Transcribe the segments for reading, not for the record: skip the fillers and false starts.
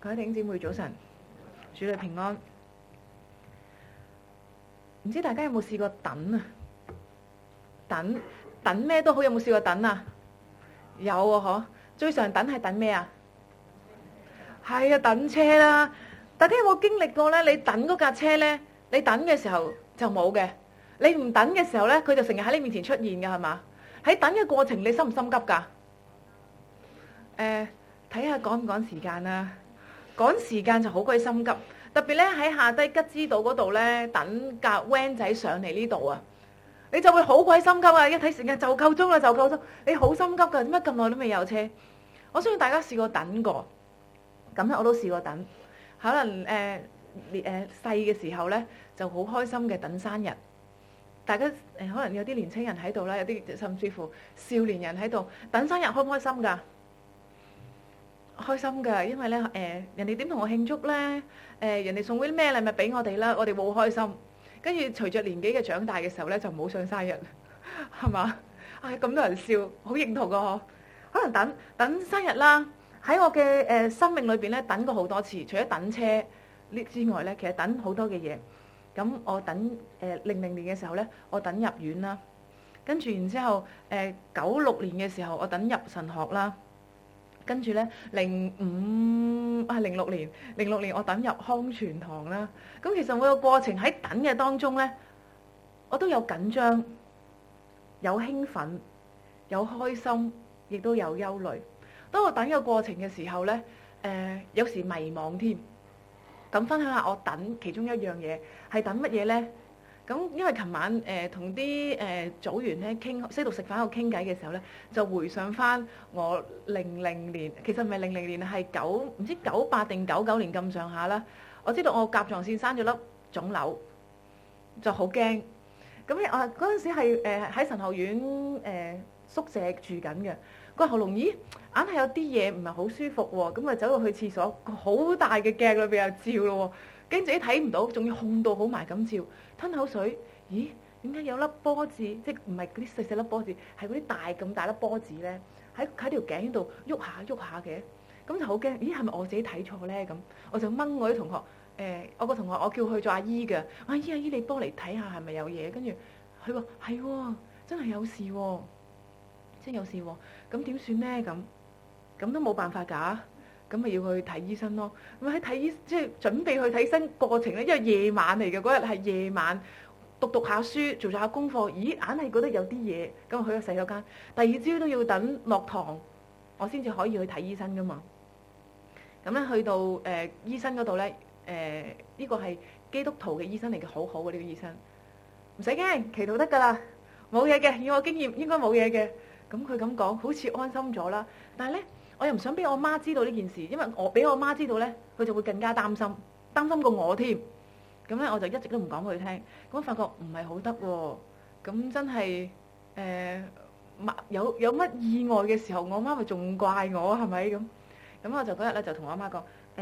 各位弟兄姊妹早晨，主你平安。唔知大家有冇試過等啊？等咩都好，有冇試過等啊？有啊，嗬！最常等係等咩啊？係啊，等車啦。大家有冇經歷過呢？你等嗰架車呢，你等嘅時候就冇嘅，你唔等嘅時候呢，佢就成日喺你面前出現㗎，係嘛？喺等嘅過程，你心唔心急㗎？睇下趕唔趕時間啦。趕時間就好鬼心急，特別咧喺下低吉之島嗰度咧等架 van 仔上嚟呢度啊，你就會好鬼心急啊！一睇時間就夠鐘啦，就夠鐘，你好心急㗎，點解咁耐都未有車？我相信大家試過等過，咁咧我都試過等，可能細嘅時候咧就好開心嘅等生日，大家可能有啲年青人喺度啦，有啲甚至乎少年人喺度等生日，開唔開心㗎？開心㗎，因為咧人哋點同我慶祝咧？人哋送嗰啲咩禮物俾我哋啦，我哋會好開心。跟住隨着年紀嘅長大嘅時候咧，就唔好上生日，係嘛？咁多人笑，好認同㗎嗬。可能等生日啦，喺我嘅生命裏邊咧等過好多次，除咗等車呢之外咧，其實等好多嘅嘢。咁我等00年嘅時候咧，我等入院啦。跟住然之後96年嘅時候，我等入神學啦。跟住咧06年我等入康全堂啦。咁其實每個過程喺等嘅當中咧，我都有緊張、有興奮、有開心，亦都有憂慮。當我等嘅過程嘅時候咧，有時迷茫添。咁分享下我等其中一樣嘢係等乜嘢咧？咁因為琴晚同啲組員咧傾西度食飯喺度傾偈嘅時候咧，就回想翻我00年，其實唔係00年，係唔知98定99年咁上下啦。我知道我甲狀腺生咗粒腫瘤，就好驚。咁我嗰陣時係喺神學院宿舍住緊嘅，個喉嚨咦硬係有啲嘢唔係好舒服喎，咁啊走到去廁所，好大嘅鏡裏邊又照咯喎。驚自己睇唔到，仲要控到好埋咁照，吞口水。咦？點解有粒波子？即係唔係嗰啲細細粒波子，係嗰啲咁大粒波子咧？喺條頸度喐下嘅，咁就好驚。咦？係咪我自己睇錯咧？咁我就掹我啲同學。我個同學我叫佢做阿姨嘅。阿姨你幫嚟睇下係咪有嘢？跟住佢話係喎，真係有事喎，真係有事喎。咁點算咧？咁都冇辦法㗎。咁咪要去睇醫生咯。咁喺睇醫即係準備去睇醫生過程咧，因為夜晚嚟嘅嗰日係夜晚，讀下書，做下功課。咦，硬係覺得有啲嘢，咁去咗洗手間。第二朝都要等落堂，我先至可以去睇醫生噶嘛。咁咧去到醫生嗰度咧，呢個係基督徒嘅醫生嚟嘅，好好嘅呢個醫生，唔使驚，祈禱得㗎啦，冇嘢嘅，以我經驗應該冇嘢嘅。咁佢咁講，好似安心咗啦。但係咧，我又唔想俾我媽知道呢件事，因為我俾我媽知道咧，佢就會更加擔心過我添。咁咧我就一直都唔講俾佢聽。咁發覺唔係好得喎。咁真係有乜意外嘅時候，我媽咪仲怪我係咪咁？咁我就嗰日咧就同我媽講，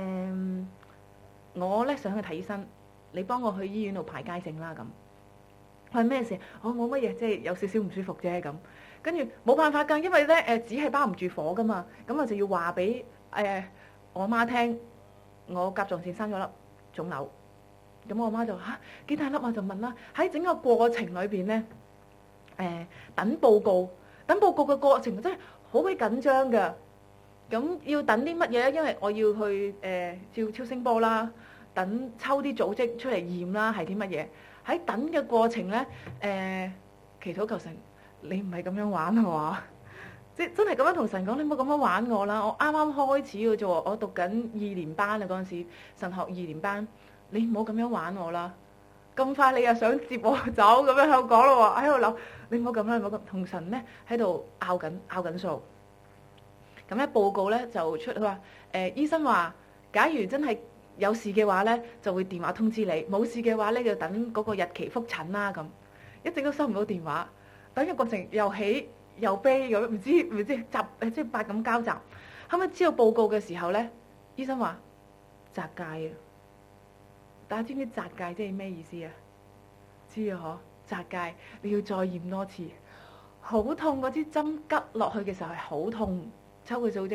我咧想去睇醫生，你幫我去醫院度排街症啦咁。係咩事？我冇乜嘢，即係有少少唔舒服啫咁。跟住冇辦法㗎，因為咧紙係包唔住火㗎嘛，咁我就要話俾我媽聽，我甲狀腺生咗粒腫瘤。咁我媽就幾大粒啊？就問啦。喺整個過程裏邊咧，等報告嘅過程真係好鬼緊張㗎。咁要等啲乜嘢咧？因為我要去照超聲波啦，等抽啲組織出嚟驗啦，係啲乜嘢？喺等嘅過程咧，祈禱求神。你唔係咁樣玩係嘛？即係真係咁樣同神講，你唔好咁樣玩我啦！我啱啱開始嘅啫喎，我讀緊2年班啊，嗰陣時神學2年班，你唔好咁樣玩我啦！咁快你又想接我走咁樣喺度講咯喎，喺度諗你唔好咁啦，唔好咁同神咧喺度拗緊數。咁咧報告咧就出，佢話醫生話，假如真係有事嘅話咧，就會電話通知你；冇事嘅話咧，就等嗰個日期覆診啦咁。一直都收唔到電話。等嘅過程又喜又悲咁，唔知即係百感交集。後尾知道報告嘅時候咧，醫生話摘界啊！大家知唔知摘界即係咩意思啊？知啊嗬，摘界你要再驗多次，好痛，嗰支針拮落去嘅時候係好痛，抽佢組織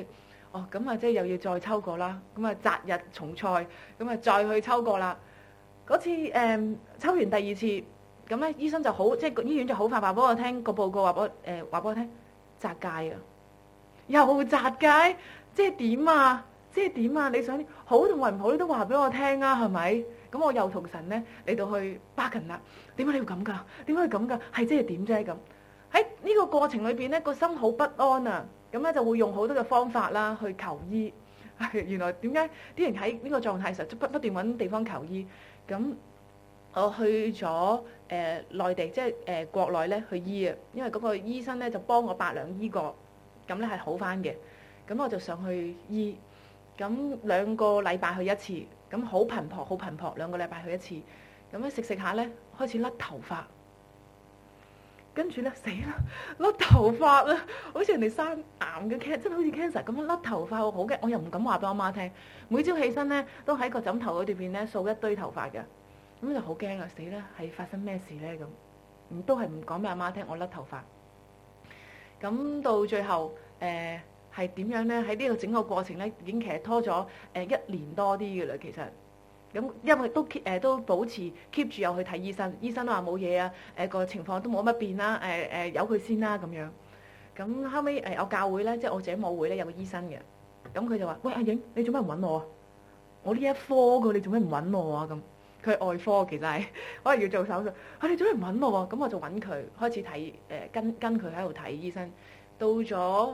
咁啊即係又要再抽過啦，咁啊擇日重賽，咁啊再去抽過啦。嗰次抽完第二次，咁咧醫生就好，即係個醫院就好快話俾我聽個報告，話俾我聽摘界啊，又摘界，即係點啊？即係點啊？你想好同埋唔好，你都話俾我聽啊，係咪？咁我又同神咧嚟到去 bargain 啦。點解你要咁㗎？點解要咁㗎？係即係點啫咁？喺呢個過程裏邊咧，個心好不安啊！咁咧就會用好多嘅方法啦去求醫。原來點解啲人喺呢個狀態時候不斷揾地方求醫？咁我去咗內地，即係國內咧去醫啊，因為嗰個醫生咧就幫我8兩醫過，咁咧係好返嘅。咁我就上去醫，咁2個禮拜去一次，咁好頻撲，2個禮拜去一次。咁咧食下咧開始甩頭髮，跟住咧死啦，甩頭髮啊！好似人哋生癌嘅 cancer，真係好似 cancer 咁樣甩頭髮，我好驚，我又唔敢話俾我媽聽。每朝起身咧都喺個枕頭嗰邊咧掃一堆頭髮嘅，咁就好驚啊！死啦，係發生咩事咧咁？都係唔講俾阿媽聽，我甩頭髮。咁到最後係點樣咧？喺呢個整個過程咧，已經其實拖咗1年多啲嘅啦，其實。咁因為都保持 keep 住有去睇醫生，醫生都話冇嘢啊，個情況都冇乜變啦，由佢先啦咁樣。咁後尾我教會咧，即係我自己母會咧有個醫生嘅，咁佢就話：喂，阿影，你做咩唔揾我啊？我呢一科嘅，你做咩唔揾我啊？咁佢係外科，其實係可能要做手術，你做咩唔揾我啊？咁我就揾佢開始睇，跟佢喺度睇醫生，到咗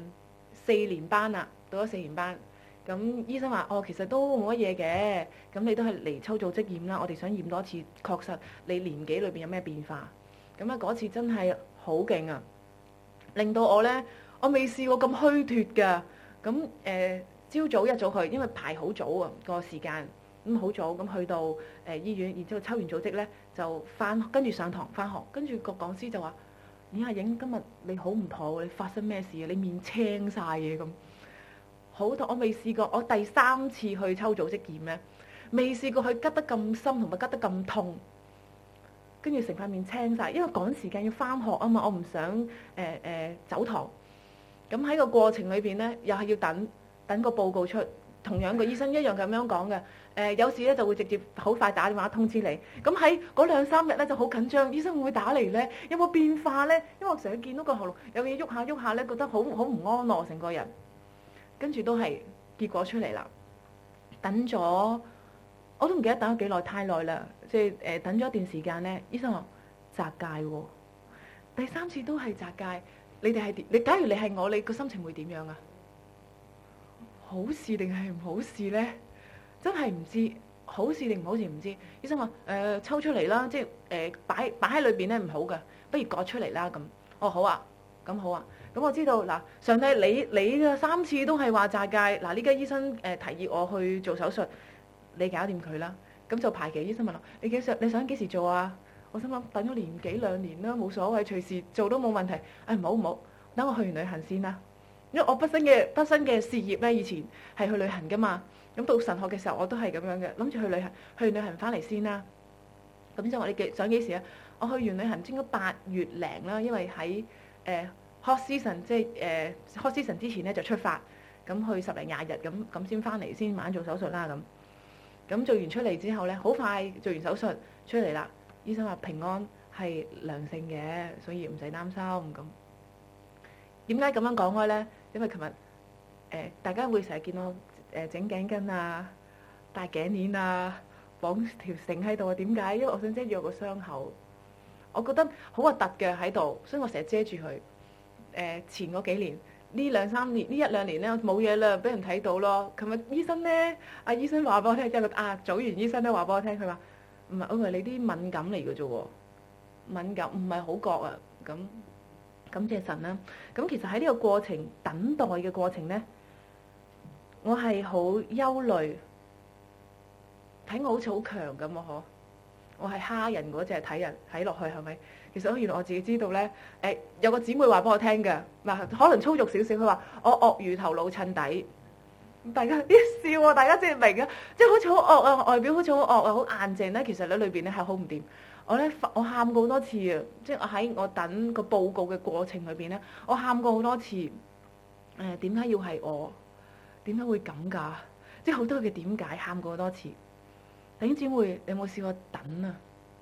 4年班啦，到咗4年班。咁醫生話：其實都冇乜嘢嘅，咁你都係嚟抽組織驗啦。我哋想驗多次，確實你年紀裏邊有咩變化。咁啊嗰次真係好勁啊，令到我呢，我未試過咁虛脫㗎。咁朝早一早去，因為排好早啊個時間，咁好早咁去到醫院，然之後抽完組織呢，就跟住上堂返學，跟住個講師就話：阿影，今日你好唔妥，你發生咩事啊？你面青晒嘅咁。好痛！我未試過，我第3次去抽組織驗咧，未試過佢拮得咁深同埋拮得咁痛，跟住成塊面青晒，因為趕時間要返學啊嘛，我唔想走堂。咁喺個過程裏邊咧，又係要等個報告出，同樣個醫生一樣咁樣講嘅。有時咧就會直接好快打電話通知你。咁喺嗰2、3日咧就好緊張，醫生會唔會打嚟咧？有冇變化咧？因為我成日見到個喉嚨有嘢喐下咧，覺得好唔安樂成個人。跟住都係結果出嚟啦，等咗我都唔記得等咗幾耐，太耐啦。即係等咗一段時間咧，醫生話摘界喎，第3次都係摘界。你哋係點？你假如你係我，你個心情會點樣啊？好事定係唔好事咧？真係唔知好事定唔好事唔知。醫生話抽出嚟啦，即係擺喺裏邊咧唔好㗎，不如割出嚟啦咁。好啊，咁好啊。咁我知道嗱，上帝你嘅3次都係話摘界，嗱呢家醫生提議我去做手術，你搞掂佢啦。咁就排期，醫生問我你想幾時做啊？我心諗等咗年幾2年啦，冇所謂，隨時做都冇問題。唔好，等我去完旅行先啦。因為我畢生嘅事業咧，以前係去旅行噶嘛。咁到神學嘅時候，我都係咁樣嘅，諗住去旅行，去完旅行翻嚟先啦。咁就話你想幾時啊？我去完旅行應該8月零啦，因為喺hot season 即係hot season 之前咧就出發，咁去10零20日咁先翻嚟，先慢慢做手術啦咁。咁做完出嚟之後咧，好快做完手術出嚟啦。醫生話平安係良性嘅，所以唔使擔心咁。點解咁樣講開咧？因為琴日大家會成日見到整頸巾啊、戴頸鏈啊、綁條繩喺度啊。點解？因為我想遮住我個傷口，我覺得好核突嘅喺度，所以我成日遮住佢。前嗰幾年呢2、3年呢1、2年咧冇嘢啦，俾人睇到咯。琴日醫生咧，醫生話俾我聽，即係組員醫生咧話俾我聽，佢話唔係，我話你啲敏感嚟嘅啫喎，敏感唔係好覺啊。咁感謝神啦。咁其實喺呢個過程等待嘅過程咧，我係好憂慮，睇我好似好強咁啊！我係蝦人嗰隻，睇落去係咪？其實原來我自己知道咧，有個姊妹話俾我聽嘅，嗱可能粗俗少少，佢話我鱷魚頭老襯底，大家啲笑啊，大家即係明啊，即係好似好惡啊，外表好似好惡啊，好硬淨咧，其實咧裏邊咧係好唔掂。我喊過好多次啊，即係我喺我等個報告嘅過程裏邊咧，我喊過好多次。點解要係我？ 點解會咁㗎？即係好多嘅點解，喊過多次。弟兄姊妹，你有冇試過等啊？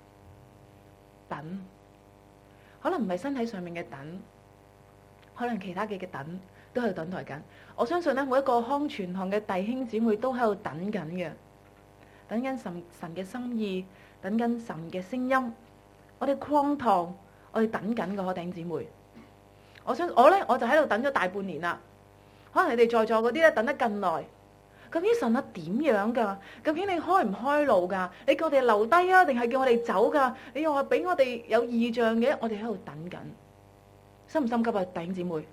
等，可能唔係身體上面嘅等，可能其他嘅等都喺度等待緊。我相信咧，每一個康全堂嘅弟兄姊妹都喺度等緊嘅，等緊神嘅心意，等緊神嘅聲音。我哋擴堂，我哋等緊嘅，弟兄姊妹。我就喺度等咗大半年啦。可能你哋在座嗰啲咧等得更耐。究竟神啊點樣噶？究竟你開唔開路噶？你叫我哋留低啊，定係叫我哋走噶？你又話俾我哋有異象嘅，我哋喺度等緊，心唔心急啊，弟兄姊妹？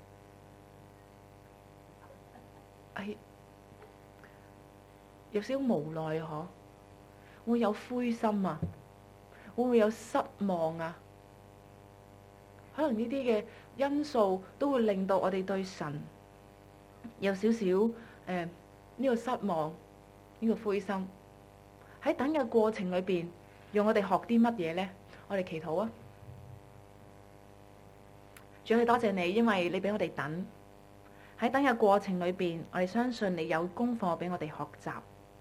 有少少無奈嗬，會有灰心啊，會唔會有失望啊？可能呢啲嘅因素都會令到我哋對神有少少呢個失望，呢個灰心。喺等嘅過程裏邊，讓我哋學啲乜嘢呢？我哋祈禱啊！主，我哋多謝你，因為你俾我哋等。喺等嘅過程裏邊，我哋相信你有功課俾我哋學習。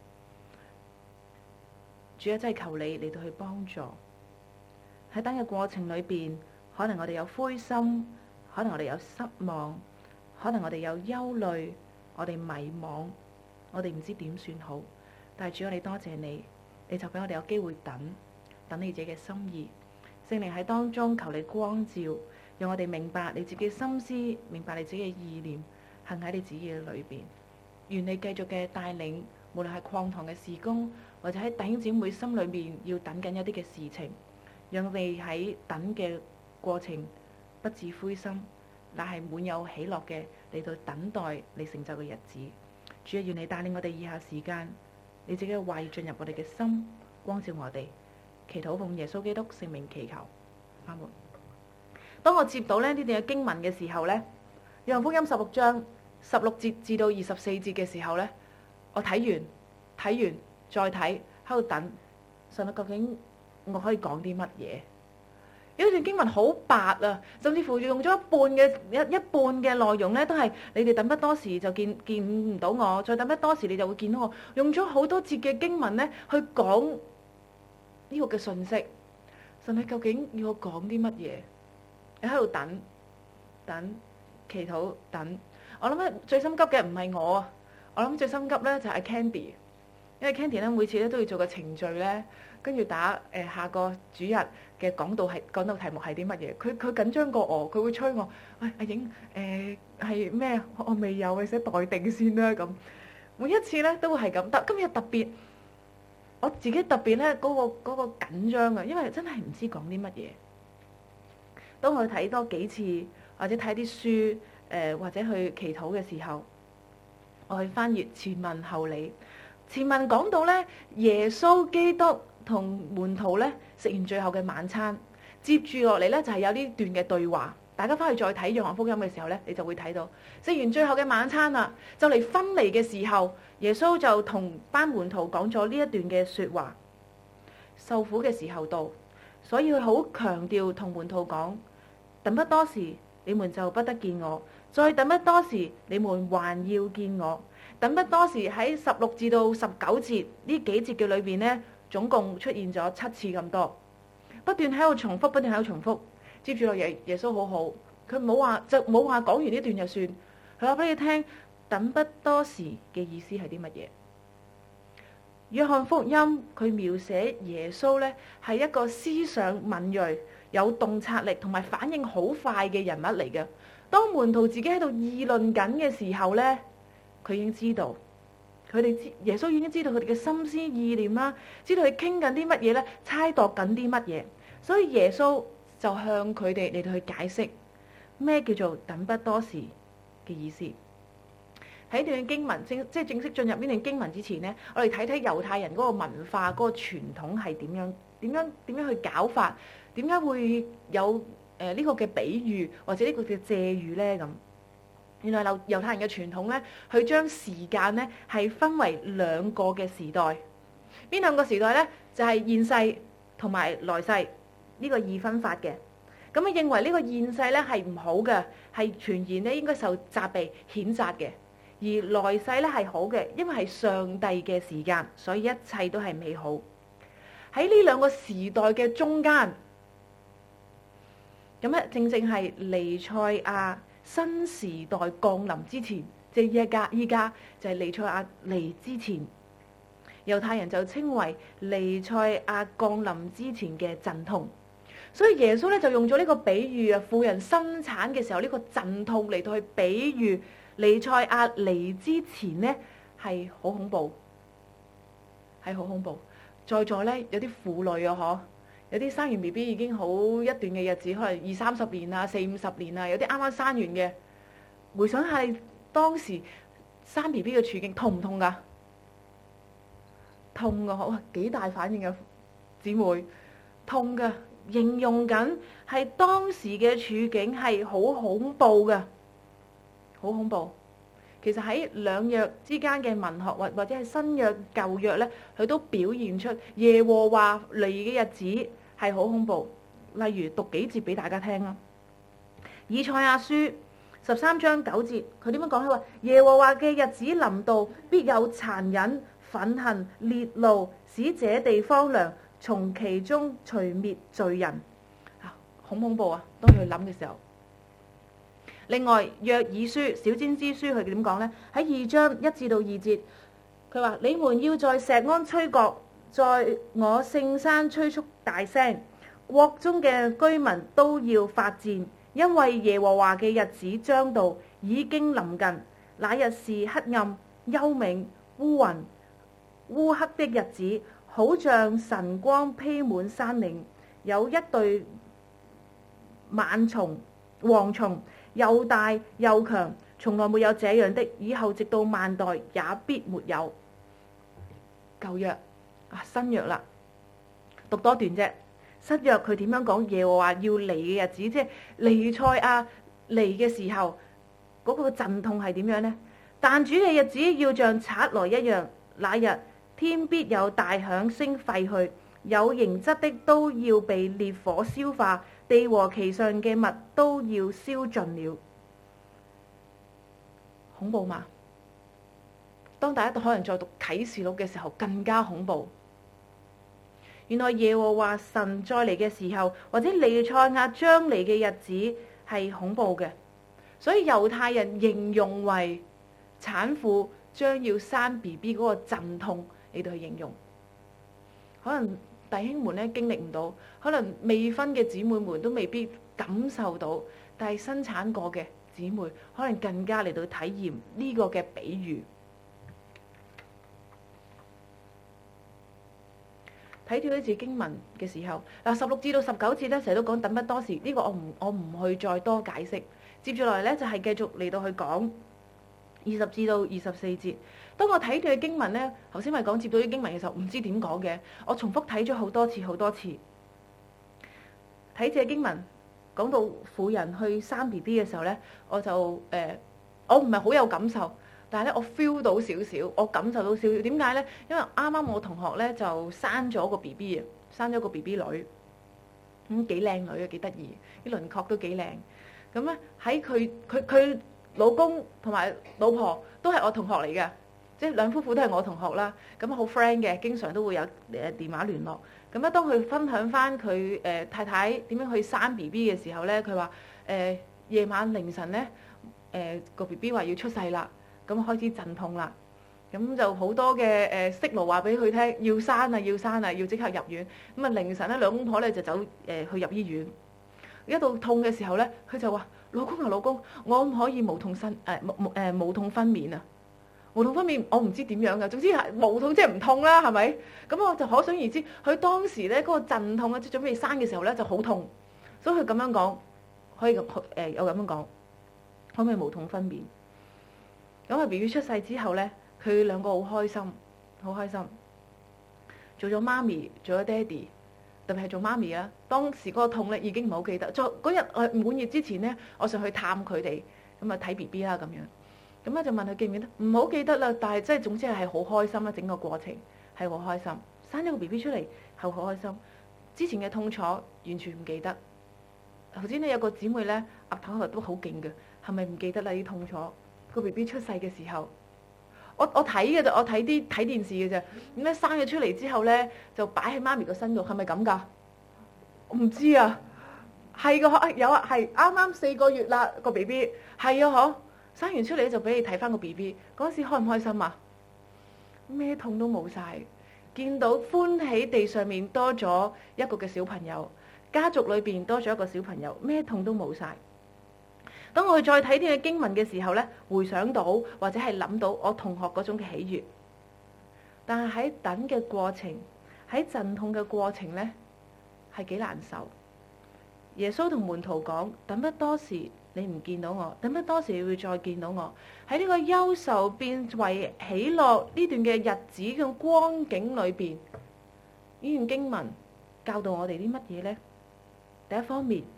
主啊，真係求你嚟到去幫助。喺等嘅過程裏邊，可能我哋有灰心，可能我哋有失望，可能我哋有憂慮，我哋迷惘。我哋唔知點算好，但係主，我哋多謝你，你就俾我哋有機會等你自己嘅心意。聖靈喺當中求你光照，讓我哋明白你自己嘅心思，明白你自己嘅意念，行喺你自己嘅裏邊。願你繼續嘅帶領，無論係擴堂嘅事工，或者喺弟兄姊妹心裏面要等緊一啲嘅事情，讓我哋喺等嘅過程不致灰心，乃係滿有喜樂嘅嚟到等待你成就嘅日子。主啊，願你帶領我哋以下時間，你自己嘅話語進入我哋嘅心，光照我哋。祈禱奉耶穌基督聖名祈求，阿門。當我接到呢段嘅經文嘅時候呢，約翰福音16章16節至到24節嘅時候呢，我睇完再睇，喺度等神啊，究竟我可以講啲乜嘢？呢段經文好白啊，甚至乎用咗一半嘅內容咧，都係你哋等不多時就見唔到我，再等不多時你就會見到我。用咗好多節嘅經文咧，去講呢個嘅信息。神你究竟要我講啲乜嘢？你喺度等祈禱等。我諗咧最心急嘅唔係我啊，我諗最心急咧就係 Candy，因為 Candy 咧每次咧都要做個程序咧。跟住打下個主日嘅講道題目係啲乜嘢？佢緊張過我，佢會催我。喂，阿影係咩？我未有嘅，寫待定先啦咁。每一次咧都會係咁，但今日特別，我自己特別咧嗰個緊張啊，因為真係唔知講啲乜嘢。當我睇多幾次或者睇啲書或者去祈禱嘅時候，我去翻閱前文後理。前文講到咧耶穌基督同門徒咧食完最後嘅晚餐，接住落嚟咧就係有呢段嘅對話。大家翻去再睇約翰福音嘅時候咧，你就會睇到食完最後嘅晚餐啦，就嚟分離嘅時候，耶穌就同班門徒講咗呢一段嘅說話。受苦嘅時候到，所以佢好強調同門徒講：等不多時，你們就不得見我；再等不多時，你們還要見我。等不多時喺16至到19節呢幾節嘅裏邊呢，總共出現咗7次咁多，不斷喺度重複，不斷喺度重複。接住落耶穌好好，佢冇話講完呢段就算，佢話俾你聽，等不多時嘅意思係啲乜嘢？約翰福音佢描寫耶穌呢係一個思想敏銳、有洞察力同埋反應好快嘅人物嚟嘅。當門徒自己喺度議論緊嘅時候呢，佢已經知道，耶穌已經知道佢哋嘅心思意念啦，知道佢傾緊啲乜嘢咧，猜度緊啲乜嘢，所以耶穌就向佢哋嚟到去解釋咩叫做等不多時嘅意思。喺段經文正式進入呢段經文之前呢，我哋睇睇猶太人嗰個文化、嗰個傳統係點樣去搞法，點解會有呢個嘅比喻或者呢個嘅借喻咧咁。原來猶太人嘅傳統咧，佢將時間咧係分為兩個嘅時代。邊兩個時代咧？就係現世同埋來世呢個二分法嘅。咁認為呢個現世咧係唔好嘅，係傳言咧應該受責備譴責嘅。 而來世咧係好嘅，因為係上帝嘅時間，所以一切都係美好。喺呢兩個時代嘅中間，咁咧正正係彌賽亞新時代降臨之前，即係依家就係彌賽亞嚟之前，猶太人就稱為彌賽亞降臨之前嘅陣痛。所以耶穌咧就用咗呢個比喻啊，婦人生產嘅時候呢個陣痛嚟到去比喻彌賽亞嚟之前呢係好恐怖，係好恐怖。在座咧有啲婦女啊，有啲生完 B B 已經好一段嘅日子，可能20-30年啊、40-50年啊，有啲啱啱生完嘅。回想下你當時生 B B 嘅處境，痛唔痛噶？痛噶，哇，幾大反應嘅姊妹，痛噶。形容緊係當時嘅處境係好恐怖嘅，好恐怖。其實喺兩約之間嘅文學或者係新約舊約咧，佢都表現出耶和華嚟嘅日子係好恐怖。例如讀幾節俾大家聽啦，以賽亞書13章9節，佢點樣講？佢話耶和華嘅日子臨到，必有殘忍、憤恨、烈怒，使這地荒涼，從其中除滅罪人。好恐怖啊！當佢諗嘅時候。另外約珥書小先知書佢點講呢？喺2章1至2節，佢話你們要在錫安吹角，在我聖山吹促大聲，國中嘅居民都要發顫，因為耶和華嘅日子將到，已經臨近。那日是黑暗、幽冥、烏雲、烏黑的日子，好像晨光披滿山嶺，有一對蝗蟲，又大又強，從來沒有這樣的，以後直到萬代也必沒有。舊約新約啦，讀多段啫。新約佢點樣講耶和華要嚟嘅日子，即係彌賽亞嚟嘅時候，嗰個陣痛係點樣呢？但主嘅日子要像賊來一樣，那日天必有大響聲廢去，有形質的都要被烈火消化，地和其上嘅物都要燒盡了。恐怖嘛？當大家可能在讀啟示錄嘅時候更加恐怖。原來耶和華神再嚟嘅時候，或者彌賽亞將嚟嘅日子係恐怖嘅，所以猶太人形容為產婦將要生 BB 嗰個陣痛嚟到去形容。可能弟兄們咧經歷唔到，可能未婚嘅姊妹們都未必感受到，但係生產過嘅姊妹可能更加嚟到體驗呢個嘅比喻。睇到呢節經文嘅時候，16至到19節咧，成日都講等不多時，呢個我唔去再多解釋。接住落嚟咧就係繼續嚟到去講20至到24節。當我睇到嘅經文咧，頭先咪講接到啲經文嘅時候，唔知點講嘅，我重複睇咗好多次。睇這經文講到婦人去生 BB 嘅時候咧，我就我唔係好有感受。但係咧，我 feel 到少少，我感受到少少。點解咧？因為啱啱我同學咧就生咗個 BB 啊，生咗個 BB 女，咁幾靚女啊，幾得意，啲輪廓都幾靚。咁咧喺佢老公同埋老婆都係我同學嚟嘅，即係兩夫婦都係我同學啦。咁好 friend 嘅，經常都會有電話聯絡。咁咧，當佢分享翻佢太太點樣去生 BB 嘅時候咧，佢話夜晚凌晨咧個 BB 話要出世啦。咁開始陣痛啦，咁就好多嘅signal話俾佢聽，要生啊，要即刻入院。咁啊凌晨咧，兩公婆咧就走去入醫院。一到痛嘅時候咧，佢就話：老公，我唔可以無痛分娩啊！無痛分娩我唔知點樣噶，總之係無痛即係唔痛啦，係咪？咁我就可想而知，佢當時咧嗰個陣痛啊，即係準備生嘅時候咧就好痛，所以佢咁樣講，可以有咁樣講，可唔可以無痛分娩？咁啊 BB 出世之後咧，佢兩個好開心，做咗媽咪，做咗爹哋，特別係做媽咪啊。當時嗰個痛咧已經唔好記得。在嗰日滿月之前咧，我上去探佢哋，咁啊睇 BB 啦咁樣。咁咧就問佢記唔記得？唔好記得啦，但係即係總之係好開心啦，整個過程係好開心。生咗個 BB 出嚟係好開心，之前嘅痛楚完全唔記得。頭先咧有個姊妹咧，額頭都好勁嘅，係咪唔記得啦啲痛楚？ 個 BB 出世嘅時候，我睇嘅啫，我睇電視嘅啫。咁咧生咗出嚟之後咧，就擺喺媽咪個身度，係咪咁㗎？我唔知啊，係個有啊，係啱啱4個月啦個 BB， 係啊嗬，生完出嚟就俾你睇翻個 BB， 嗰時開唔開心啊？咩痛都冇晒，見到歡喜地上面多咗一個嘅小朋友，家族裏邊多咗一個小朋友，咩痛都冇晒。當我再睇呢個經文嘅時候呢，回想到或者係諗到我同學嗰種嘅喜悅，但係喺等嘅過程，喺陣痛嘅過程呢，係幾難受。耶穌同門徒講：等不多時你唔見到我，等不多時你會再見到我。喺呢個憂愁變為喜樂呢段嘅日子嘅光景裏邊，呢段經文教導我哋啲乜嘢呢？第一方面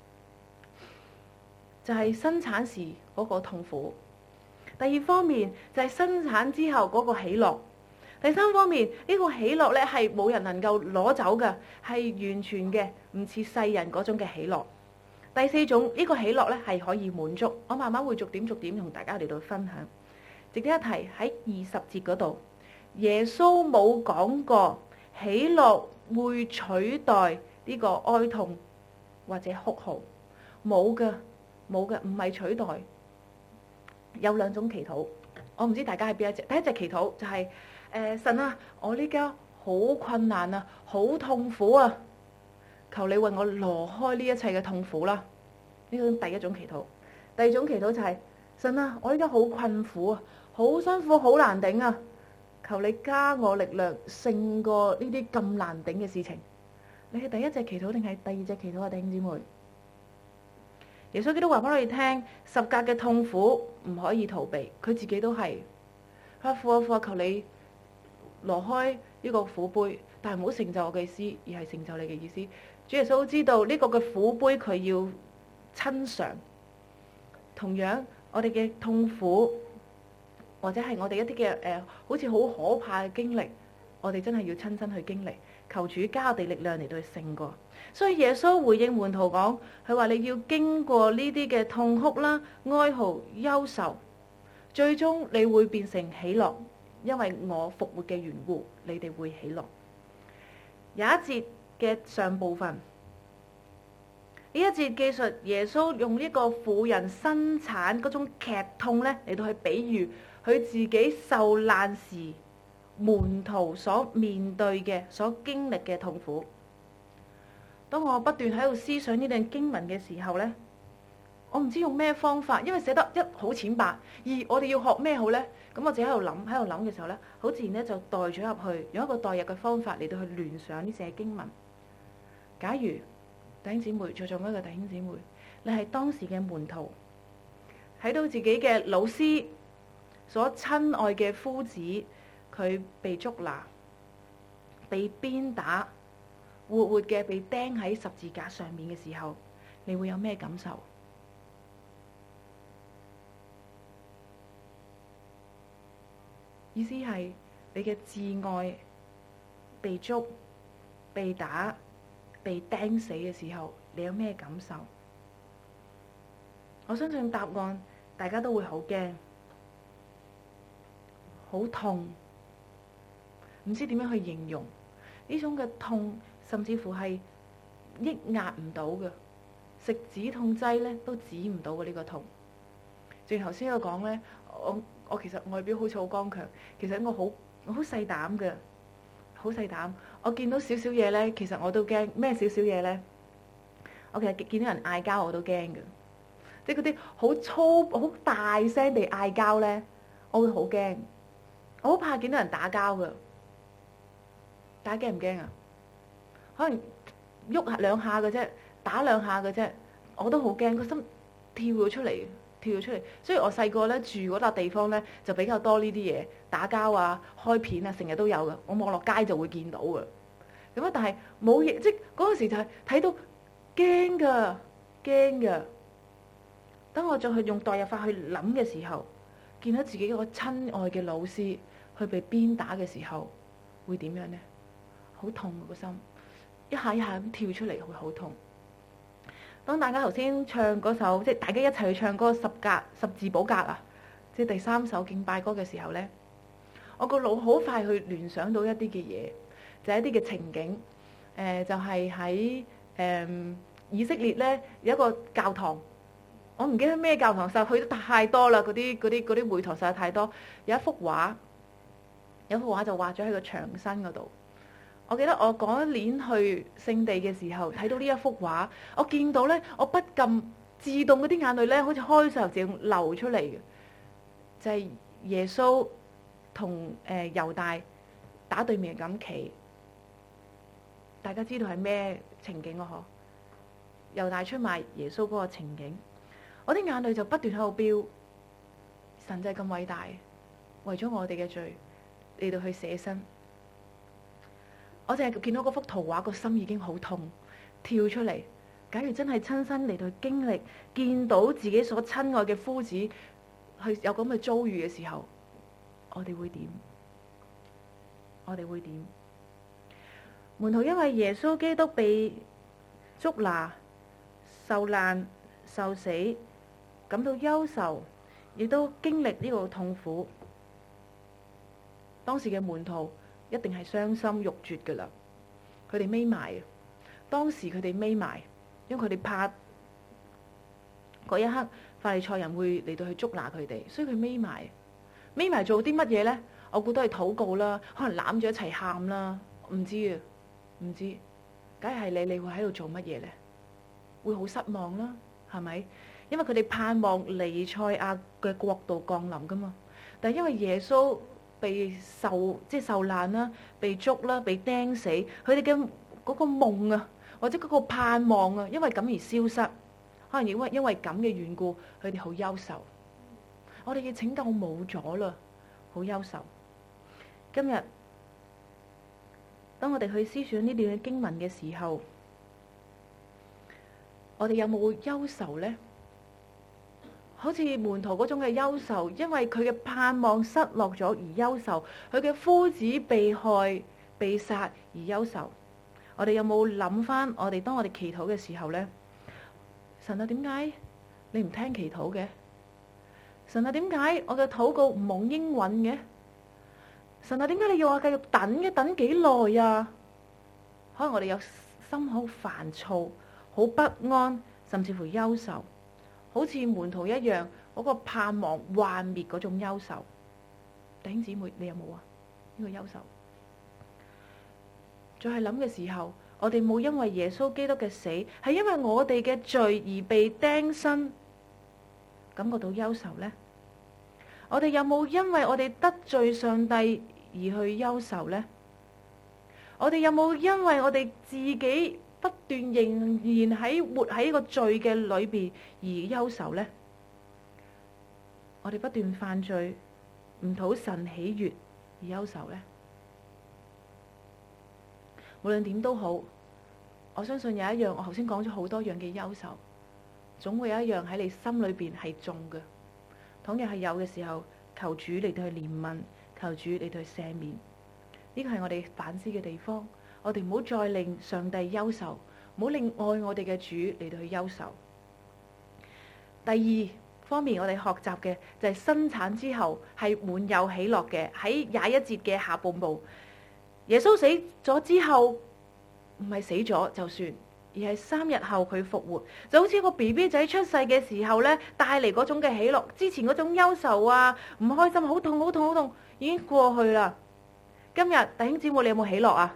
就係生產時嗰個痛苦，第二方面就係生產之後嗰個喜樂，第三方面呢個喜樂咧係冇人能夠攞走嘅，係完全嘅，唔似世人嗰種嘅喜樂。第四種呢個喜樂咧係可以滿足，我慢慢會逐點同大家嚟到分享。值得一提喺20節嗰度，耶穌冇講過喜樂會取代呢個哀痛或者哭號，冇嘅。冇嘅，唔係取代。有兩種祈禱，我唔知大家係邊一隻。第一隻祈禱就係、神啊，我呢家好困難啊，好痛苦啊，求你為我挪開呢一切嘅痛苦啦。呢種第一種祈禱。第二種祈禱就係、神啊，我呢家好困苦啊，好辛苦，好難頂啊，求你加我力量，勝過呢啲咁難頂嘅事情。你係第一隻祈禱定係第二隻祈禱啊，弟兄姊妹？耶穌基督話俾我哋聽，十架嘅痛苦唔可以逃避，佢自己都係。佢話，父啊，求你挪開呢個苦杯，但係唔好成就我嘅意思，而係成就你嘅意思。主耶穌都知道呢個嘅苦杯佢要親嘗。同樣，我哋嘅痛苦或者係我哋一啲嘅好似好可怕嘅經歷，我哋真係要親身去經歷。求主加我哋力量嚟到去勝過。所以耶穌回應門徒講，佢話你要經過呢啲嘅痛哭啦、哀號、憂愁，最終你會變成喜樂，因為我復活嘅緣故，你哋會喜樂。有一節嘅上部分，呢一節記述耶穌用呢個婦人生產嗰種劇痛咧嚟到去比喻佢自己受難時門徒所面對嘅、所經歷嘅痛苦。當我不斷喺度思想呢段經文嘅時候呢，我唔知用咩方法，因為寫得一好淺白，二我哋要學咩好呢？咁我自己喺度諗嘅時候呢，好自然呢就代咗入去，用一個代入嘅方法嚟到去聯想呢些經文。假如弟兄姊妹，在座每一個弟兄姊妹，你係當時嘅門徒，睇到自己嘅老師所親愛嘅夫子，佢被捉拿、被鞭打、活活嘅被釘喺十字架上面嘅時候，你會有咩感受？意思係你嘅摯愛被捉、被打、被釘死嘅時候，你有咩感受？我相信答案大家都會好驚、好痛，唔知點樣去形容呢種嘅痛，甚至乎係抑壓唔到嘅，食止痛劑咧都止唔到嘅呢個痛。正如頭先我講咧，我其實外表好似好剛強，其實我好細膽嘅，好細膽。我見到少少嘢咧，其實我都驚。咩少少嘢咧？我其實見到人嗌交我都驚嘅，即係嗰啲好粗、好大聲地嗌交咧，我會好驚。我好怕見到人打交嘅，大家驚唔驚啊？可能喐下兩下嘅啫，打兩下嘅啫，我都好驚，個心跳咗出嚟。所以我細個咧住嗰笪地方咧就比較多呢啲嘢，打交啊、開片啊，成日都有嘅。我望落街就會見到嘅。咁啊，但係冇嘢，即係嗰陣時就係睇到驚㗎。當我再去用代入法去諗嘅時候，見到自己嗰個親愛嘅老師去被鞭打嘅時候，會點樣呢？好痛個心，一下一下咁跳出嚟，會好痛。當大家頭先唱嗰首，即係大家一齊去唱嗰個十字寶格啊， 即係第三首敬拜歌嘅時候呢，我個腦好快去聯想到一啲嘅嘢，就係一啲嘅情景。就係喺以色列呢，有一個教堂，我唔記得咩教堂，實在去得太多啦，嗰啲會堂實在太多。有一幅畫就畫咗喺個牆身嗰度。我記得我嗰一年去聖地嘅時候，睇到呢一幅畫，我見到呢，我不禁自動嗰啲眼淚呢，好似開水流流出嚟嘅，就係耶穌同猶大打對面咁企。大家知道係咩情景啊？嗬，猶大出賣耶穌嗰個情景，我啲眼淚就不斷喺度飆。神就係咁偉大，為咗我哋嘅罪嚟到去捨身。我淨係見到嗰幅圖畫，個心已經好痛，跳出嚟。假如真係親身嚟到經歷，見到自己所親愛嘅夫子去有咁嘅遭遇嘅時候，我哋會點？我哋會點？門徒因為耶穌基督被捉拿、受難、受死，感到憂愁，亦都經歷呢個痛苦。當時嘅門徒一定係傷心欲絕噶啦，佢哋眯埋。當時佢哋眯埋，因為佢哋怕嗰一刻法利賽人會嚟到去捉拿佢哋，所以佢眯埋。眯埋做啲乜嘢呢？我估都係禱告啦，可能攬住一齊喊啦，唔知啊，唔知。梗係你會喺度做乜嘢呢？會好失望啦，係咪？因為佢哋盼望彌賽亞嘅國度降臨噶嘛，但係因為耶穌被受難啦，被捉啦，被釘死，佢哋嘅嗰個夢啊，或者嗰個盼望啊，因為咁而消失，可能因為咁嘅緣故，佢哋好憂愁。我哋嘅拯救冇咗啦，好憂愁。今日當我哋去思想呢段嘅經文嘅時候，我哋有冇憂愁呢？好似門徒嗰種嘅憂愁，因為佢嘅盼望失落咗而憂愁，佢嘅夫子被害被殺而憂愁。我哋有冇諗翻我哋當我哋祈禱嘅時候呢？神啊，點解你唔聽祈禱嘅？神啊，點解我嘅禱告唔蒙應允嘅？神啊，點解你要我繼續等嘅？等幾耐啊？可能我哋有心好煩躁、好不安，甚至乎憂愁。好似門徒一樣，嗰個盼望幻滅嗰種憂愁。弟兄姊妹，你有冇啊？呢個憂愁。再係諗嘅時候，我哋冇因為耶穌基督嘅死，係因為我哋嘅罪而被釘身，感覺到憂愁呢？我哋有冇因為我哋得罪上帝而去憂愁呢？我哋有冇因為我哋自己不斷仍然活喺個罪嘅裏邊而憂愁呢？我哋不斷犯罪，唔討神喜悅而憂愁呢？無論點都好，我相信有一樣，我頭先講咗好多樣嘅憂愁，總會有一樣喺你心裏邊係重嘅。倘若係有嘅時候，求主嚟到去憐憫，求主嚟到去赦免。呢個係我哋反思嘅地方。我哋唔好再令上帝憂愁，唔好令愛我哋嘅主嚟到去憂愁。第二方面，我哋學習嘅就係生產之後係滿有喜樂嘅。喺21節嘅下半部，耶穌死咗之後，唔係死咗就算，而係3日後佢復活，就好似一個 BB 仔出世嘅時候呢，帶嚟嗰種嘅喜樂，之前嗰種憂愁啊、唔開心、好痛、好痛、好痛，已經過去啦。今日弟兄姊妹，你有冇喜樂啊？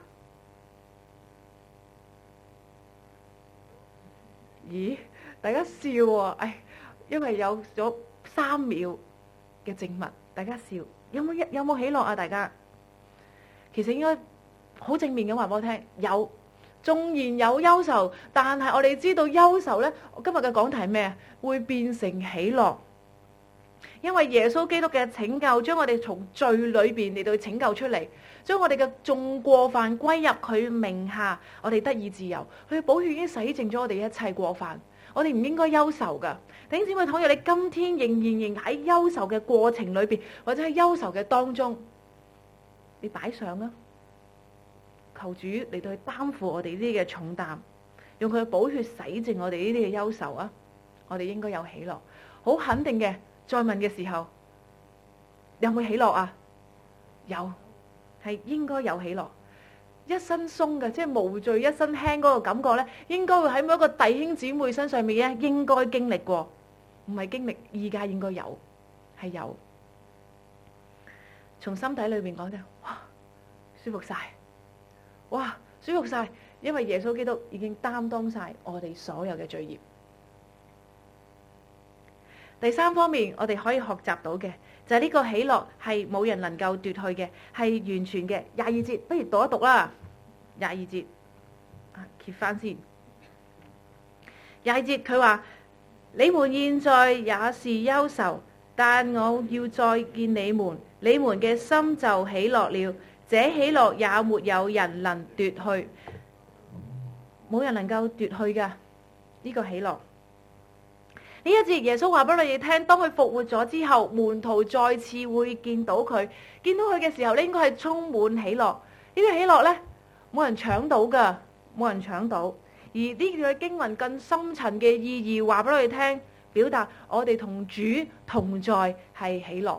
咦，大家笑喎，因為有咗3秒嘅靜默，大家笑，有冇喜樂啊？大家其實應該好正面咁話俾我聽，有。縱然有憂愁，但係我哋知道憂愁呢，今日嘅講題係咩？會變成喜樂，因為耶穌基督嘅拯救，將我哋從罪裏邊嚟到拯救出嚟，將我哋嘅眾過犯歸入佢名下，我哋得以自由。佢嘅寶血已經洗淨咗我哋一切過犯，我哋唔應該憂愁噶。弟兄姊妹，倘若你今天仍然喺憂愁嘅過程裏邊，或者喺憂愁嘅當中，你擺上啦。求主嚟到去擔負我哋呢啲嘅重擔，用佢嘅寶血洗淨我哋呢啲嘅憂愁啊！我哋應該有喜樂，好肯定嘅。再問嘅時候， 有冇喜樂啊？有，係應該有喜樂。一身鬆嘅，即係無罪一身輕嗰個感覺呢，應該會喺每一個弟兄姊妹身上面咧，應該經歷過，唔係經歷，而家應該有，係有。從心底裏面講就，哇，舒服晒，哇，舒服晒，因為耶穌基督已經擔當晒我哋所有嘅罪孽。第三方面，我哋可以學習到嘅就係呢個喜樂係冇人能夠奪去嘅，係完全嘅。22節，不如讀一讀啦。22節，揭翻先。22節佢話：你們現在也是憂愁，但我要再見你們，你們嘅心就喜樂了。這喜樂也沒有人能奪去，冇人能夠奪去噶呢個喜樂。呢一節耶穌話俾我哋聽，當佢復活咗之後，門徒再次會見到佢，見到佢嘅時候咧，應該係充滿喜樂。呢個喜樂呢，冇人搶到噶，冇人搶到。而呢段經文更深層嘅意義，話俾我哋聽，表達我哋同主同在係喜樂。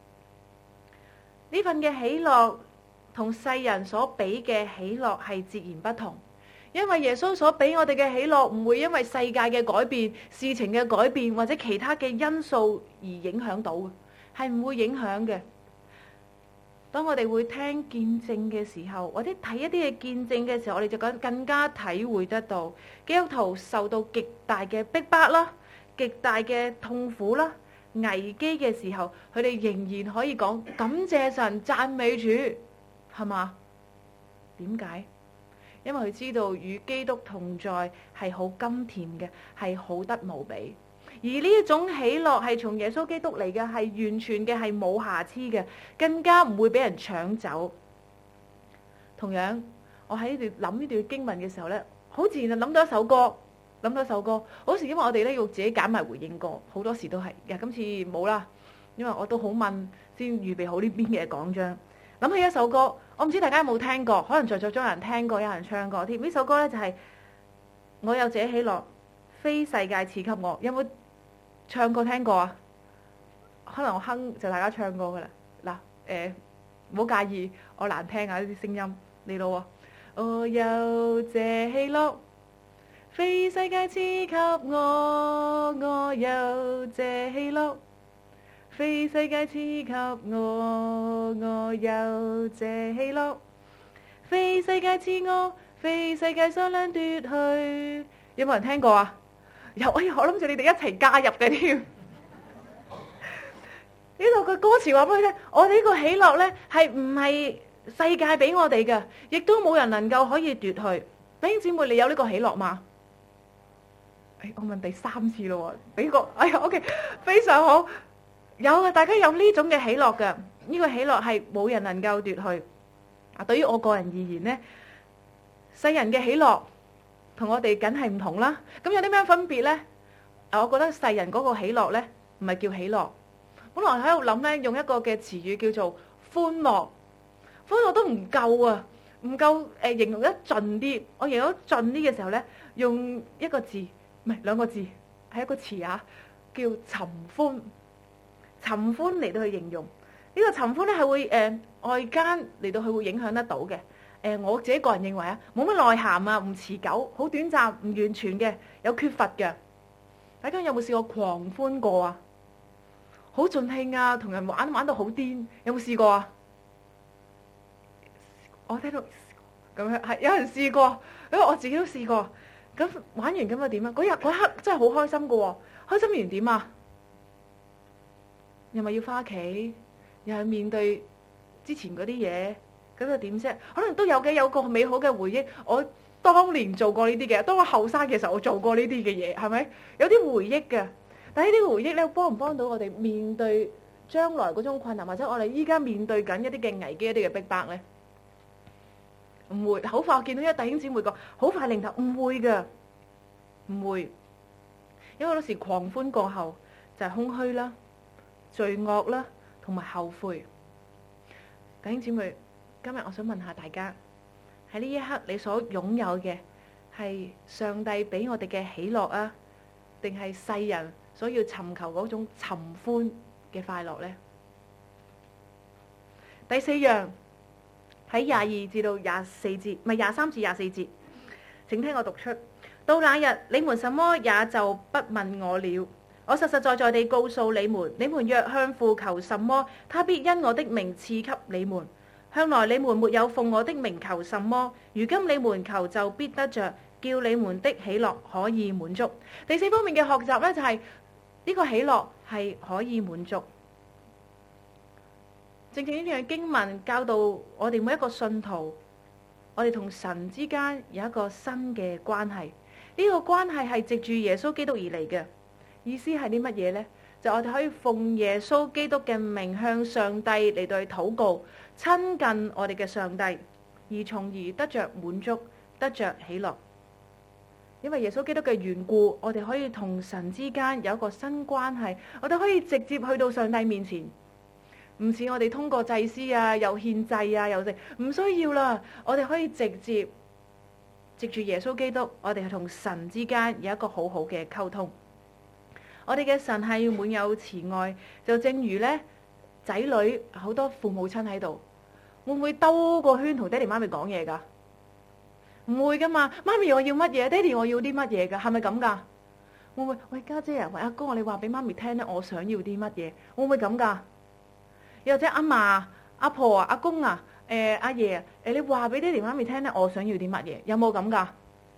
呢份嘅喜樂同世人所俾嘅喜樂係截然不同。因為耶穌所俾我哋嘅喜樂唔會因為世界嘅改變、事情嘅改變或者其他嘅因素而影響到嘅，係唔會影響嘅。當我哋會聽見證嘅時候，或者睇一啲嘅見證嘅時候，我哋就更加體會得到基督徒受到極大嘅逼迫啦、極大嘅痛苦啦、危機嘅時候，佢哋仍然可以講感謝神、讚美主，係嘛？點解？因為佢知道與基督同在係好甘甜嘅，係好得無比。而呢一種喜樂係從耶穌基督嚟嘅，係完全嘅，係冇瑕疵嘅，更加唔會俾人搶走。同樣，我喺呢段諗呢段經文嘅時候呢，好自然就諗到一首歌，好時因為我哋呢要自己揀埋回應歌，好多時都係。今次冇啦，因為我都好問先預備好呢邊嘅講章。諗起一首歌，我唔知大家有冇聽過，可能在座中有人聽過，有人唱過添。呢首歌呢，就係我有這喜樂，非世界賜給我。有冇唱過聽過啊？可能我哼就大家唱過噶啦。嗱，唔好介意我難聽啊，呢啲聲音嚟咯。我有這喜樂，非世界賜給我。我有這喜樂，非世界賜給我。我有這喜樂，非世界賜我，非世界所能奪去。有冇人聽過啊？有，我諗住你哋一齊加入嘅添。呢度嘅歌詞話俾佢聽，我哋呢個喜樂呢係唔係世界俾我哋嘅，亦都冇人能夠可以奪去。弟兄姊妹，你有呢個喜樂嗎？我問第3次咯，俾個OK， 非常好。有嘅，大家有呢種嘅喜樂嘅，呢個喜樂係冇人能夠奪去。對於我個人而言呢，世人嘅喜樂同我哋梗係唔同啦。咁有啲咩分別呢？我覺得世人嗰個喜樂呢，唔係叫喜樂。本來喺度諗呢，用一個嘅詞語叫做歡樂，歡樂都唔夠啊，唔夠形容得盡啲。我形容得盡啲嘅時候呢，用一個字，唔係兩個字，係一個詞啊，叫尋歡。尋歡嚟到去形容呢個尋歡咧，係會外間嚟到去會影響得到嘅。我自己個人認為啊，冇乜內涵啊，唔持久，好短暫，唔完全嘅，有缺乏嘅。大家有冇試過狂歡過啊？好盡興啊，同人玩到好癲，有冇試過啊？我聽到咁樣係有人試過，因為我自己都試過。咁玩完咁又點啊？嗰刻真係好開心噶喎，開心完點啊？又咪要翻屋企，又係面對之前嗰啲嘢，咁又點啫？可能都有嘅，有個美好嘅回憶。我當年做過呢啲嘅，當我後生嘅時候，我做過呢啲嘅嘢，係咪？有啲回憶嘅，但係呢啲回憶咧，幫唔幫到我哋面對將來嗰種困難，或者我哋依家面對緊一啲嘅危機、一啲嘅逼迫咧？唔會，好快我見到一弟兄姊妹講，好快擰頭，唔會嘅，唔會，因為嗰時狂歡過後就係空虛啦。罪惡啦，同埋後悔。弟兄姊妹，今日我想問下大家，喺呢一刻你所擁有嘅係上帝俾我哋嘅喜樂啊，定係世人所要尋求嗰種尋歡嘅快樂呢？ 第四樣喺22至到24節，唔係23至24節，請聽我讀出。到那日，你們什麼也就不問我了。我實實在在地告訴你們，你們若向父求什麼，他必因我的名賜給你們。向來你們沒有奉我的名求什麼，如今你們求就必得着，叫你們的喜樂可以滿足。第四方面嘅學習呢，就係呢個喜樂係可以滿足。正正呢段經文教導我哋每一個信徒，我哋同神之間有一個新嘅關係。呢個關係係藉住耶穌基督而嚟嘅。意思係啲乜嘢呢？就我哋可以奉耶穌基督嘅名向上帝嚟到去禱告，親近我哋嘅上帝，而從而得着滿足，得着喜樂。因為耶穌基督嘅緣故，我哋可以同神之間有一個新關係，我哋可以直接去到上帝面前。唔似我哋通過祭司啊，又獻祭啊，又剩，唔需要啦。我哋可以直接藉住耶穌基督，我哋係同神之間有一個好好嘅溝通。我哋嘅神係滿有慈愛，就正如呢仔女好多父母親喺度，會唔會兜個圈同爹哋媽咪講嘢噶？唔會噶嘛。媽咪我要乜嘢，爹哋我要啲乜嘢噶，係咪咁噶？會唔會？喂，家姐啊，喂，阿哥，我哋話俾媽咪聽咧，我想要啲乜嘢，會唔會咁噶？又或者阿嫲、阿婆啊、阿公啊、阿爺啊，你話俾爹哋媽咪聽咧，我想要啲乜嘢，有冇咁噶？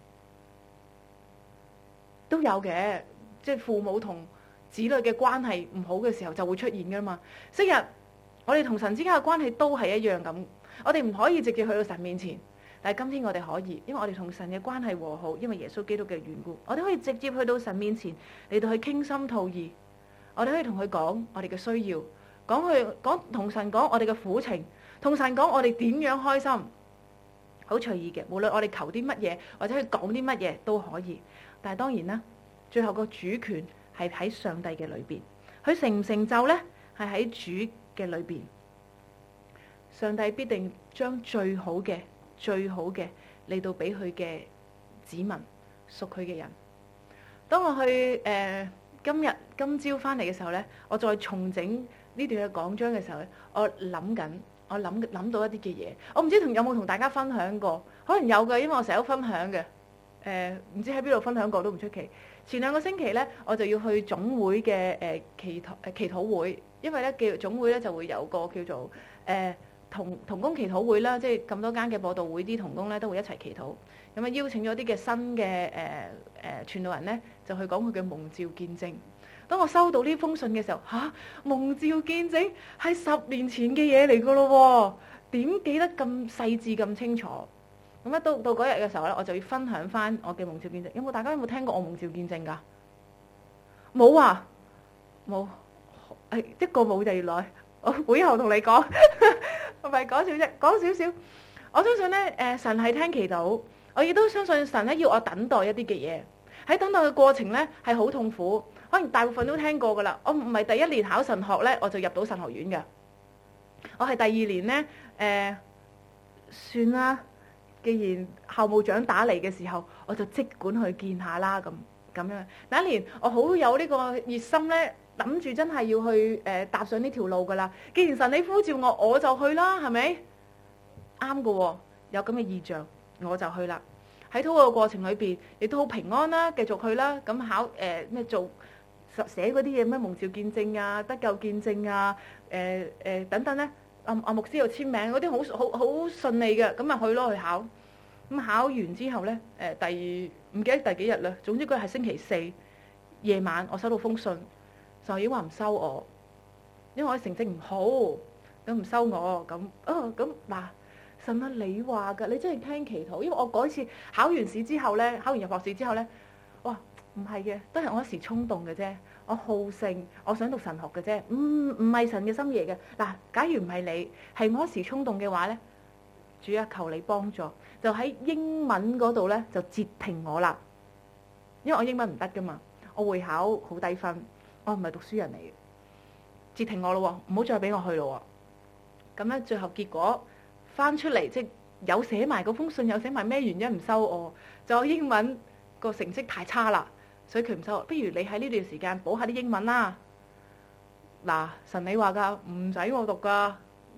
都有嘅，即係父母同子女嘅關係唔好嘅時候就會出現噶嘛。昔日我哋同神之間嘅關係都係一樣咁，我哋唔可以直接去到神面前，但係今天我哋可以，因為我哋同神嘅關係和好，因為耶穌基督嘅緣故，我哋可以直接去到神面前嚟到去傾心吐意，我哋可以同佢講我哋嘅需要。同神講我哋嘅苦情，同神講我哋點樣開心，好隨意嘅。無論我哋求啲乜嘢或者佢講啲乜嘢都可以，但係當然啦，最後個主權係喺上帝嘅裏邊，佢成唔成就呢？係喺主嘅裏邊。上帝必定將最好嘅嚟到俾佢嘅子民，屬佢嘅人。當我去今朝翻嚟嘅時候呢，我再重整呢段嘅講章嘅時候咧，我諗到一啲嘅嘢，我唔知有冇同大家分享過，可能有嘅，因為我成日都分享嘅。唔知喺邊度分享過都唔出奇。前2個星期咧，我就要去總會嘅祈禱會，因為咧總會咧就會有個叫做同工祈禱會啦，即係咁多間嘅播道會啲同工咧都會一齊祈禱。咁啊邀請咗啲嘅新嘅傳道人咧，就去講佢嘅蒙召見證。當我收到呢封信嘅時候，蒙召見證係10年前嘅嘢嚟噶咯，點記得咁細緻咁清楚？咁到嗰日嘅時候咧，我就要分享翻我嘅蒙召見證。大家有冇聽過我蒙召見證噶？冇啊，冇，一個冇就原來。我會後同你講，唔係講笑啫，講少少。我相信咧，神係聽祈禱，我亦都相信神咧要我等待一啲嘅嘢。喺等待嘅過程咧係好痛苦。可能大部分都聽過噶啦，我唔係第1年考神學咧，我就入到神學院嘅。我係第2年咧，算啦，既然校務長打嚟嘅時候，我就即管去見下啦，咁樣。第1年我好有呢個熱心咧，諗住真係要去踏上呢條路噶啦。既然神你呼召我，我就去啦，係咪？啱噶喎，有咁嘅意象，我就去啦。喺禱告嘅過程裏邊，亦都好平安啦，繼續去啦。咁考做。寫嗰啲嘢咩蒙召見證啊、得救見證啊、等等咧，阿牧師又簽名嗰啲好順利嘅，咁咪去咯，去考。咁考完之後咧，唔記得第幾日啦。總之佢係星期4夜晚，我收到封信，就已經話唔收我，因為我成績唔好，咁唔收我。咁嗱，神啊，你話㗎，你真係聽祈禱。因為我嗰次考完試之後咧，考完入學試之後咧，哇！唔係嘅，都係我一時衝動嘅啫。我好勝，我想讀神學嘅啫，唔係神嘅心意嘅。嗱，假如唔係你，係我一時衝動嘅話咧，主啊，求你幫助，就喺英文嗰度咧就截停我啦。因為我英文唔得噶嘛，我會考好低分，我唔係讀書人嚟嘅，截停我咯，唔好再俾我去咯。咁咧，最後結果翻出嚟，即係有寫埋嗰封信，有寫埋咩原因唔收我，就我英文個成績太差啦。所以佢唔收我，不如你喺呢段時間補下啲英文啦。嗱，神你話噶，唔使我讀噶，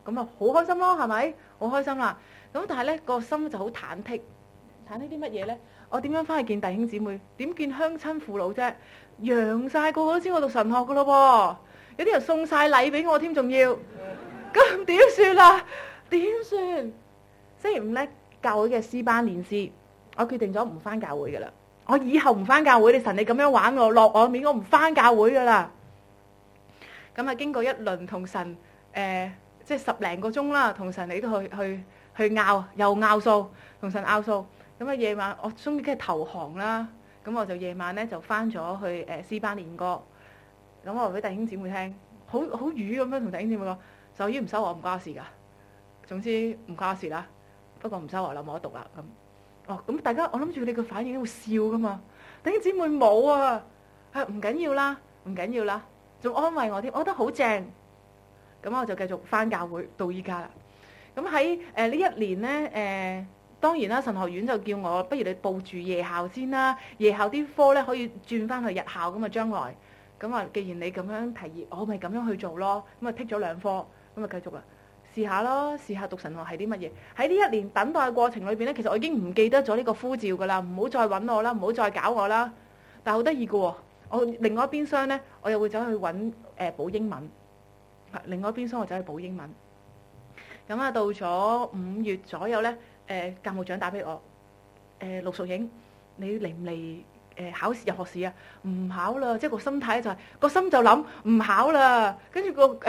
咁啊好開心咯，係咪？好開心啦。咁但係咧個心就好忐忑，忐忑啲乜嘢咧？我點樣翻去見弟兄姊妹？點見鄉親父老啫？揚晒個個都知我讀神學噶咯喎，有啲人送晒禮俾我添，仲要，咁點算啊？點算？星期五咧，教會嘅詩班練詩，我決定咗唔翻教會噶啦。我以後唔翻教會，你神你咁樣玩我，落我面，我唔翻教會噶啦。咁啊，經過一輪同神即係10零個鐘啦，同神你都去拗，又拗數，同神拗數。咁啊，夜晚我終於梗係投降啦。咁我就夜晚咧就翻咗去詩班練歌。咁我話俾弟兄姊妹聽，好語咁樣同弟兄姊妹講，就醫唔收我唔關我事噶。總之唔關我事啦。不過唔收我啦，冇得讀啦咁。咁大家我諗住你個反應會笑噶嘛？弟兄姊妹冇啊，唔緊要啦，唔緊要啦，仲安慰我添，我覺得好正。咁我就繼續翻教會到依家啦。咁喺呢一年咧，當然啦，神學院就叫我不如你報住夜校先啦，夜校啲科咧可以轉翻去日校咁啊，將來咁啊，既然你咁樣提議，我咪咁樣去做咯。咁啊剔咗2科，咁啊繼續啦。試下咯，試下讀神學係啲乜嘢？喺呢一年等待嘅過程裏邊咧，其實我已經唔記得咗呢個呼召噶啦，唔好再揾我啦，唔好再搞我啦。但係好得意嘅喎，我另外一邊廂咧，我又會走去揾補英文。另外一邊廂我走去補英文。咁啊，到咗5月左右咧，教務長打俾我，陸淑影，你嚟唔嚟考試入學試啊？唔考啦，即係個心態就係個心就諗唔考啦。跟住個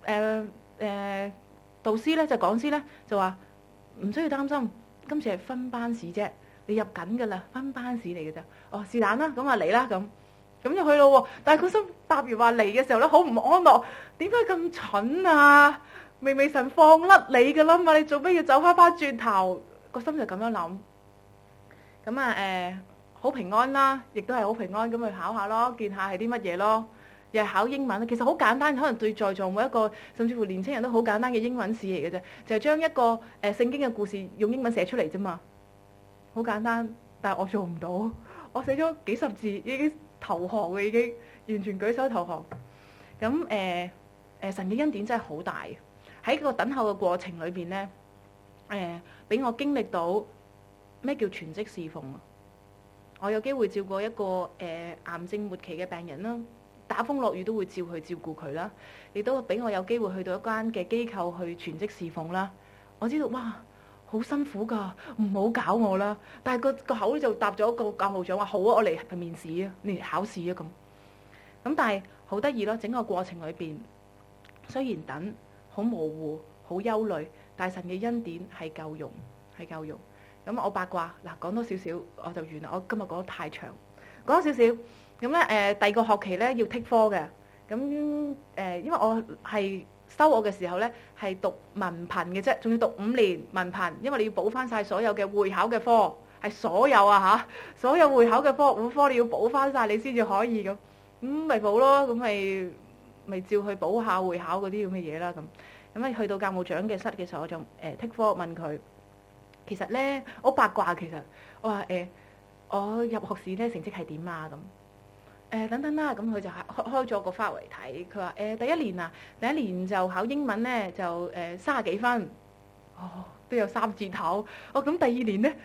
導師咧就講師咧就話唔需要擔心，今次係分班試啫，你入緊噶啦，分班試嚟嘅咋。哦，是但啦，咁啊嚟啦咁就去咯喎。但係個心答完話嚟嘅時候咧，好唔安樂。點解咁蠢啊？明明神放甩你噶啦嘛，你做咩要走翻轉頭？個心就咁樣諗。咁啊好平安啦，亦都係好平安咁去考下咯，見下係啲乜嘢咯。又係考英文，其實好簡單，可能對在座每一個，甚至乎年青人都好簡單嘅英文試嚟嘅啫，就係將一個聖經嘅故事用英文寫出嚟啫嘛，好簡單。但係我做唔到，我寫咗幾十字已經投降嘅，已經完全舉手投降。咁神嘅恩典真係好大，喺個等候嘅過程裏邊咧，俾我經歷到咩叫全職侍奉啊！我有機會照顧一個癌症末期嘅病人啦。打風落雨都會照去照顧佢啦，亦都俾我有機會去到一間嘅機構去全職侍奉啦。我知道哇，好辛苦噶，唔好搞我啦。但係個口就答咗個教務長話好啊，我嚟面試啊，嚟考試啊咁。咁但係好得意咯，整個過程裏邊雖然等好模糊、好憂慮，但係神嘅恩典係夠用，係夠用。咁我八卦嗱，講多少少我就完啦。我今日講得太長，講多少少。咁咧第二個學期咧要剔科嘅，咁因為我係收我嘅時候咧係讀文憑嘅啫，仲要讀5年文憑，因為你要補翻晒所有嘅會考嘅科，係所有啊嚇，所有會考嘅科5科你要補翻晒，你先至可以咁咪補咯，咁咪照去補下會考嗰啲咁嘅嘢啦咁啊去到教務長嘅室嘅時候，我就剔科問佢，其實咧我八卦，其實我話我入學試咧成績係點啊咁。等等啦，咁佢就開咗個花圍睇，佢話第一年就考英文咧就30幾分，都有3字頭，咁第二年咧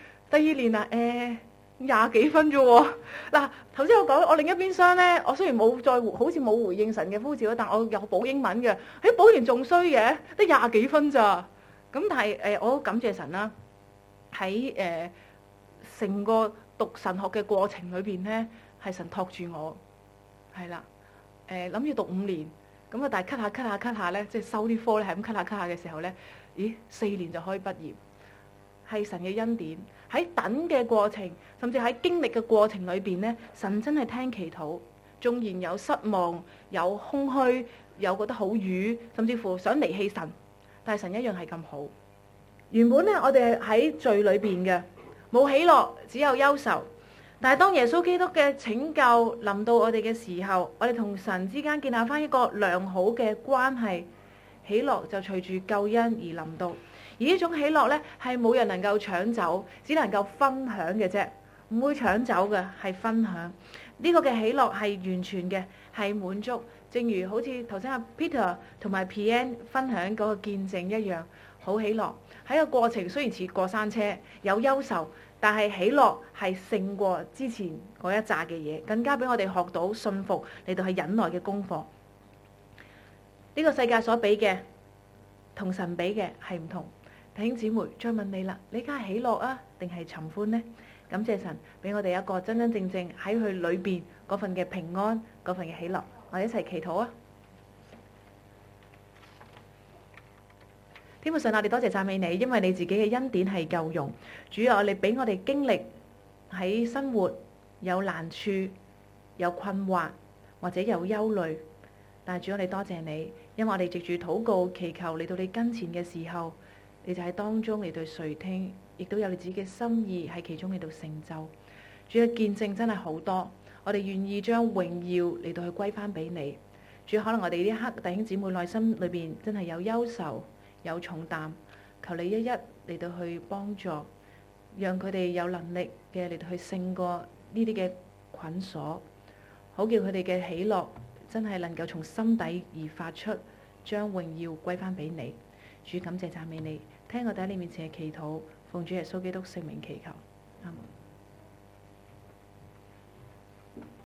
20幾分啫喎。嗱，頭先我講我另一邊廂咧，我雖然冇好似冇回應神嘅呼召，但我有補英文嘅，補完仲衰嘅，得20幾分咋。咁但係我好感謝神啦，喺成個讀神學嘅過程裏邊咧。係神托住我，係啦，諗住讀5年，咁啊，但係咳下咧，即係收啲科咧，係咁咳下嘅時候咧，咦，4年就可以畢業，係神嘅恩典。喺等嘅過程，甚至喺經歷嘅過程裏邊咧，神真係聽祈禱，縱然有失望、有空虛、有覺得好瘀，甚至乎想離棄神，但係神一樣係咁好。原本咧，我哋喺罪裏邊嘅，冇喜樂，只有憂愁。但係當耶穌基督嘅拯救臨到我哋嘅時候，我哋同神之間建立翻一個良好嘅關係，喜樂就隨住救恩而臨到。而呢種喜樂呢，係冇人能夠搶走，只能夠分享嘅啫，唔會搶走嘅，係分享。呢個嘅喜樂係完全嘅，係滿足， 正如好似頭先阿 Peter 同埋 Pian 分享嗰個見證一樣，好喜樂。喺個過程雖然似過山車，有憂愁，但係喜樂係勝過之前嗰一紮嘅嘢，更加俾我哋學到信服嚟到係忍耐嘅功課。呢個世界所俾嘅同神俾嘅係唔同。弟兄姊妹，再問你啦，你家係喜樂啊，定係尋歡呢？感謝神俾我哋一個真真正正喺佢裏邊嗰份嘅平安，嗰份嘅喜樂。我哋一齊祈禱啊！天父神，我哋多謝讚美你，因為你自己嘅恩典係夠用。主啊，我哋俾我哋經歷喺生活有難處、有困惑或者有憂慮，但係主，我哋多謝你，因為我哋藉住禱告祈求嚟到你跟前嘅時候，你就喺當中嚟到垂聽，亦都有你自己嘅心意喺其中嚟到成就。主嘅見證真係好多，我哋願意將榮耀嚟到去歸翻俾你。主，可能我哋呢一刻弟兄姊妹內心裏邊真係有憂愁、有重擔，求你一一嚟到去幫助，讓佢哋有能力嘅嚟到去勝過呢啲嘅捆鎖，好叫佢哋嘅喜樂真係能夠從心底而發出，將榮耀歸翻俾你。主，感謝讚美你，聽我哋喺你面前嘅祈禱，奉主耶穌基督聖名祈求，阿門。